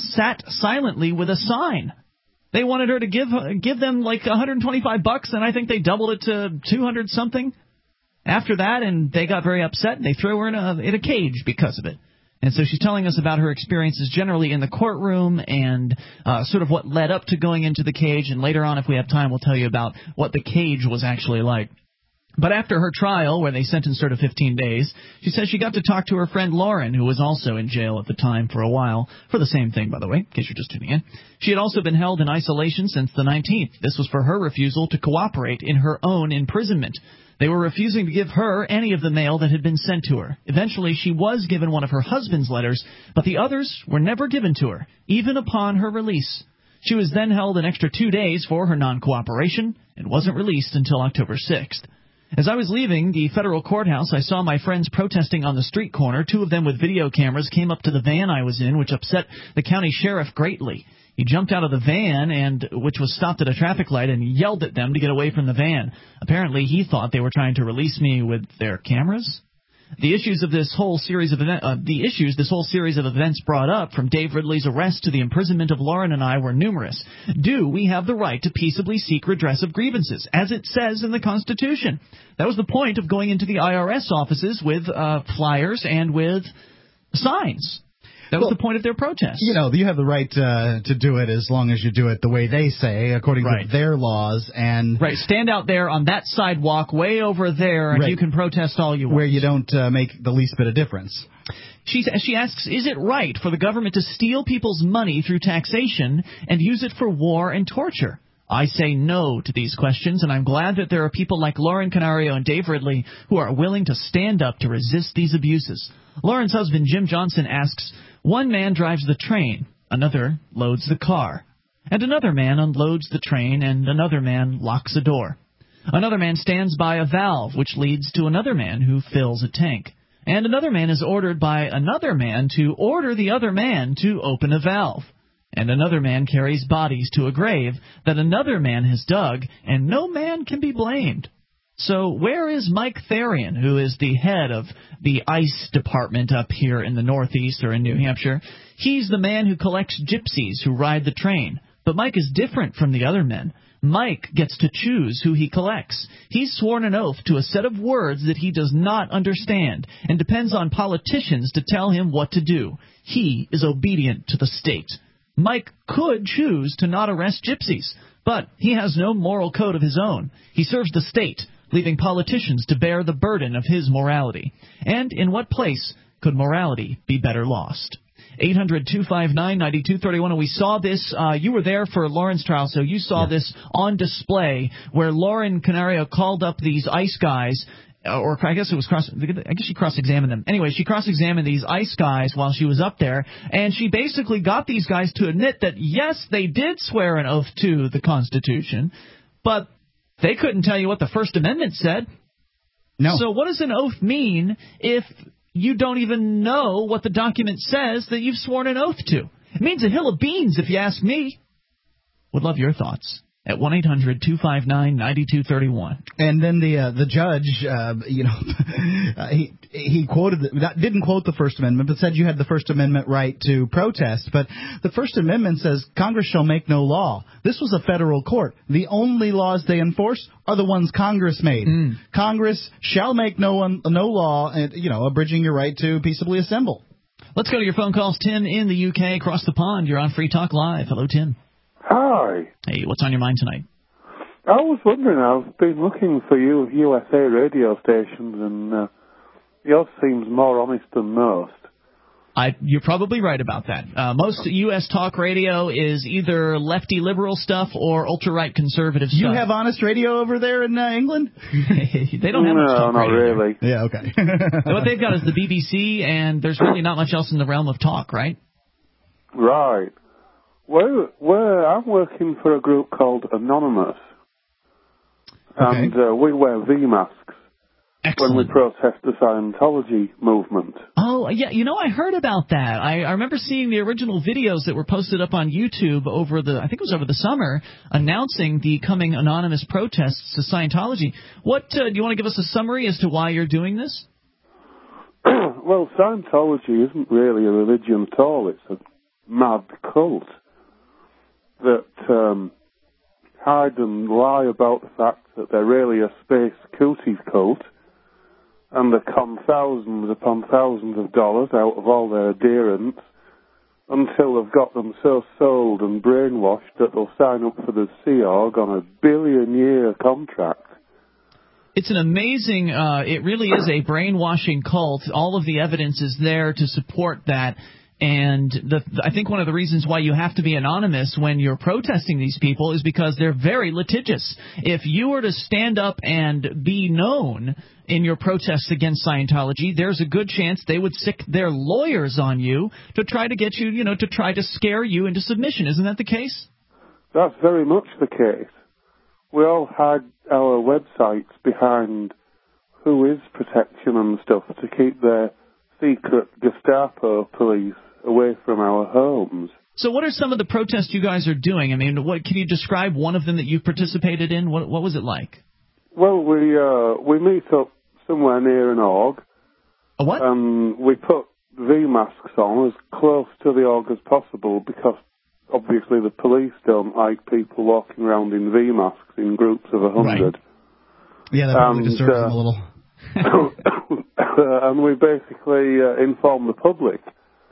with a sign. They wanted her to give them like $125, and I think they doubled it to 200 something after that, and they got very upset and they threw her in a cage because of it. And so she's telling us about her experiences generally in the courtroom and sort of what led up to going into the cage, and later on, if we have time, we'll tell you about what the cage was actually like. But after her trial, where they sentenced her to 15 days, she says she got to talk to her friend Lauren, who was also in jail at the time for a while, for the same thing, by the way, in case you're just tuning in. She had also been held in isolation since the 19th. This was for her refusal to cooperate in her own imprisonment. They were refusing to give her any of the mail that had been sent to her. Eventually, she was given one of her husband's letters, but the others were never given to her, even upon her release. She was then held an extra 2 days for her non-cooperation and wasn't released until October 6th. As I was leaving the federal courthouse, I saw my friends protesting on the street corner. 2 of them with video cameras came up to the van I was in, which upset the county sheriff greatly. He jumped out of the van, which was stopped at a traffic light, and yelled at them to get away from the van. Apparently, he thought they were trying to release me with their cameras. The issues this whole series of events brought up, from Dave Ridley's arrest to the imprisonment of Lauren and I, were numerous. Do we have the right to peaceably seek redress of grievances, as it says in the Constitution? That was the point of going into the IRS offices with flyers and with signs. That was the point of their protest. You know, you have the right to do it as long as you do it the way they say, according to their laws. And stand out there on that sidewalk way over there, and you can protest all you want. Where you don't make the least bit of difference. She asks, is it right for the government to steal people's money through taxation and use it for war and torture? I say no to these questions, and I'm glad that there are people like Lauren Canario and Dave Ridley who are willing to stand up to resist these abuses. Lauren's husband, Jim Johnson, asks, one man drives the train, another loads the car, and another man unloads the train, and another man locks a door. Another man stands by a valve, which leads to another man who fills a tank. And another man is ordered by another man to order the other man to open a valve. And another man carries bodies to a grave that another man has dug, and no man can be blamed. So where is Mike Therian, who is the head of the ICE department up here in the Northeast or in New Hampshire? He's the man who collects gypsies who ride the train. But Mike is different from the other men. Mike gets to choose who he collects. He's sworn an oath to a set of words that he does not understand and depends on politicians to tell him what to do. He is obedient to the state. Mike could choose to not arrest gypsies, but he has no moral code of his own. He serves the state, leaving politicians to bear the burden of his morality. And in what place could morality be better lost? 800-259-9231. And we saw this. You were there for Lauren's trial, so you saw this on display where Lauren Canario called up these ICE guys. Or I guess it was she cross-examined them. Anyway, she cross-examined these ICE guys while she was up there, and she basically got these guys to admit that, yes, they did swear an oath to the Constitution, but they couldn't tell you what the First Amendment said. No. So what does an oath mean if you don't even know what the document says that you've sworn an oath to? It means a hill of beans, if you ask me. Would love your thoughts at 1-800-259-9231. And then the judge, he quoted, didn't quote the First Amendment, but said you had the First Amendment right to protest. But the First Amendment says Congress shall make no law. This was a federal court. The only laws they enforce are the ones Congress made. Congress shall make no law, abridging your right to peaceably assemble. Let's go to your phone calls. Tim in the UK, across the pond. You're on Free Talk Live. Hello, Tim. Hi. Hey, what's on your mind tonight? I was wondering, I've been looking for you USA radio stations, and yours seems more honest than most. You're probably right about that. Most U.S. talk radio is either lefty liberal stuff or ultra-right conservative stuff. You have honest radio over there in England? They don't have much talk radio. No, not really. Yeah, okay. What they've got is the BBC, and there's really not much else in the realm of talk, right? Right. I'm working for a group called Anonymous, and we wear V-masks when we protest the Scientology movement. Oh, yeah, I heard about that. I remember seeing the original videos that were posted up on YouTube over the summer, announcing the coming anonymous protests to Scientology. What do you want to give us a summary as to why you're doing this? Well, Scientology isn't really a religion at all. It's a mad cult that hide and lie about the fact that they're really a space cooties cult, and they con thousands upon thousands of dollars out of all their adherents until they've got them so sold and brainwashed that they'll sign up for the Sea Org on a billion-year contract. It's an amazing, it really is a brainwashing cult. All of the evidence is there to support that. And I think one of the reasons why you have to be anonymous when you're protesting these people is because they're very litigious. If you were to stand up and be known in your protests against Scientology, there's a good chance they would sick their lawyers on you to try to get you, to try to scare you into submission. Isn't that the case? That's very much the case. We all hide our websites behind who is protection and stuff to keep their secret Gestapo police away from our homes. So what are some of the protests you guys are doing? I mean, can you describe one of them that you've participated in? What was it like? Well, we meet up somewhere near an org. A what? We put V-masks on as close to the org as possible because obviously the police don't like people walking around in V-masks in groups of 100. Right. Yeah, that probably disturbs them a little. And we basically inform the public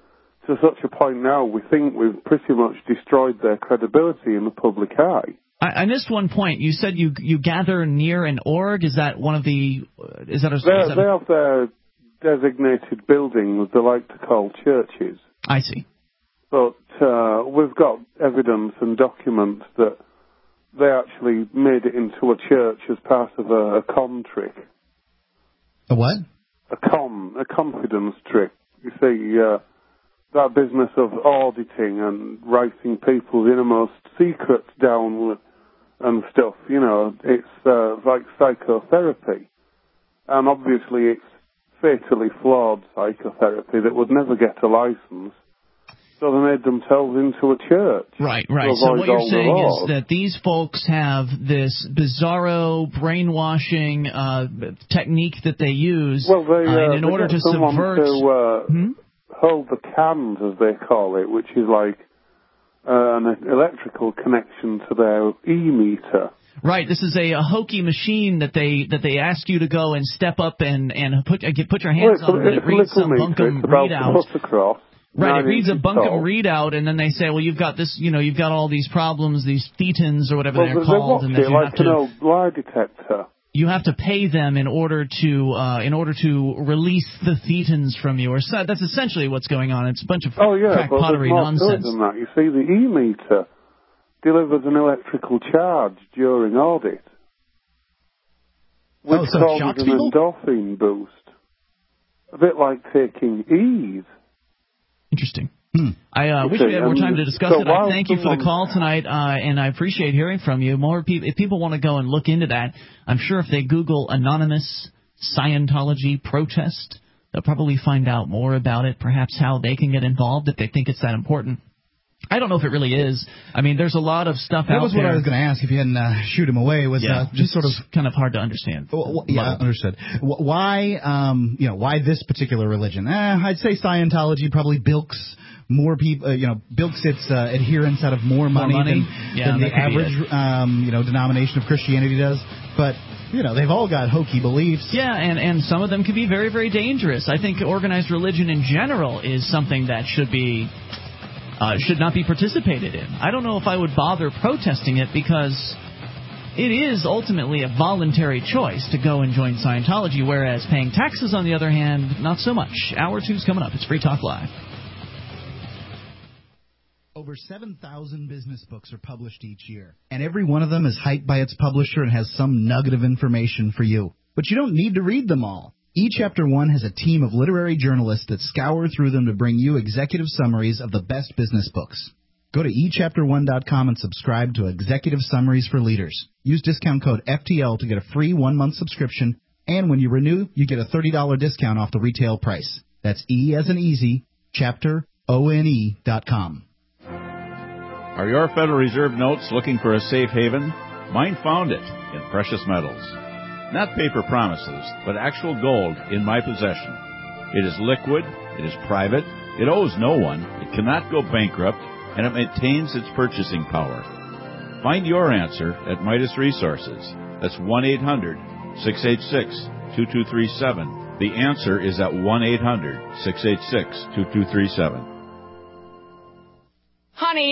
to such a point now, we think we've pretty much destroyed their credibility in the public eye. I missed one point. You said you gather near an org. Is that one of the? They have their designated buildings they like to call churches. I see. But we've got evidence and documents that they actually made it into a church as part of a con trick. A what? A confidence trick. You see, that business of auditing and writing people's innermost secrets down and stuff, it's like psychotherapy. And obviously it's fatally flawed psychotherapy that would never get a license. So they made themselves into a church. Right. So what you're saying is that these folks have this bizarro brainwashing technique that they use in order to subvert... hold the cans, as they call it, which is like an electrical connection to their e-meter. Right. This is a hokey machine that they ask you to go and step up and put your hands on, and it reads some bunkum readout. Right, it reads a bunkum readout, and then they say, well, you've got this, you've got all these problems, these thetans or whatever they're called, and that you have to, an old lie detector. You have to pay them in order to release the thetans from you, or so, that's essentially what's going on. It's a bunch of crack pottery nonsense. Than that. You see, the e-meter delivers an electrical charge during audit, which causes an endorphin boost, a bit like taking E's. Interesting. I wish we had more time to discuss it. I thank you for the call tonight, and I appreciate hearing from you. More people, if people want to go and look into that, I'm sure if they Google anonymous Scientology protest, they'll probably find out more about it, perhaps how they can get involved if they think it's that important. I don't know if it really is. I mean, there's a lot of stuff out there. That was what I was going to ask if you hadn't shoot him away. Was just sort of kind of hard to understand. Understood. Why this particular religion? I'd say Scientology probably bilks more people. Bilks its adherents out of more money than the average denomination of Christianity does. But they've all got hokey beliefs. Yeah, and some of them can be very, very dangerous. I think organized religion in general is something that should not be participated in. I don't know if I would bother protesting it because it is ultimately a voluntary choice to go and join Scientology, whereas paying taxes, on the other hand, not so much. Hour 2's coming up. It's Free Talk Live. Over 7,000 business books are published each year, and every one of them is hyped by its publisher and has some nugget of information for you. But you don't need to read them all. eChapter One has a team of literary journalists that scour through them to bring you executive summaries of the best business books. Go to eChapter1.com and subscribe to Executive Summaries for Leaders. Use discount code FTL to get a free 1-month subscription, and when you renew, you get a $30 discount off the retail price. That's E as in easy, chapterone.com. Are your Federal Reserve notes looking for a safe haven? Mine found it in precious metals. Not paper promises, but actual gold in my possession. It is liquid, it is private, it owes no one, it cannot go bankrupt, and it maintains its purchasing power. Find your answer at Midas Resources. That's 1-800-686-2237. The answer is at 1-800-686-2237. Honey,